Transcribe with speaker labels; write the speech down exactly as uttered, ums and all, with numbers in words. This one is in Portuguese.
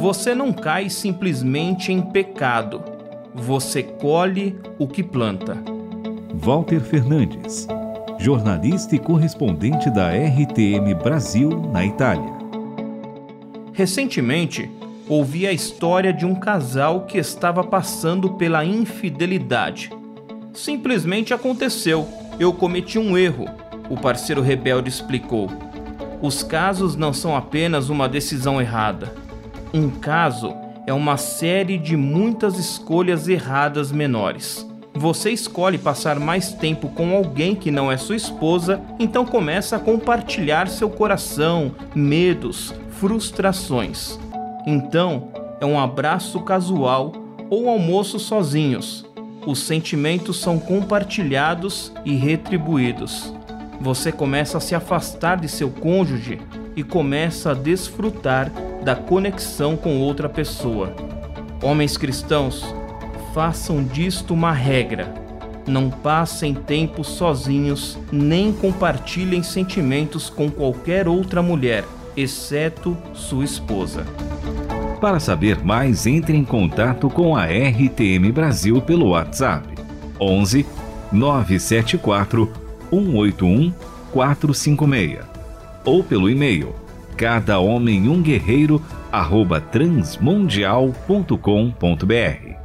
Speaker 1: Você não cai simplesmente em pecado. Você colhe o que planta.
Speaker 2: Walter Fernandes, jornalista e correspondente da R T M Brasil na Itália.
Speaker 1: Recentemente, ouvi a história de um casal que estava passando pela infidelidade. Simplesmente aconteceu. Eu cometi um erro, o parceiro rebelde explicou. Os casos não são apenas uma decisão errada. Um caso é uma série de muitas escolhas erradas menores. Você escolhe passar mais tempo com alguém que não é sua esposa, então começa a compartilhar seu coração, medos, frustrações. Então, é um abraço casual ou almoço sozinhos. Os sentimentos são compartilhados e retribuídos. Você começa a se afastar de seu cônjuge e começa a desfrutar da conexão com outra pessoa. Homens cristãos, façam disto uma regra. Não passem tempo sozinhos, nem compartilhem sentimentos com qualquer outra mulher, exceto sua esposa.
Speaker 2: Para saber mais, entre em contato com a R T M Brasil pelo WhatsApp onze, nove sete quatro, um oito um, quatro cinco seis ou pelo e-mail cada homem um guerreiro arroba transmundial ponto com ponto br.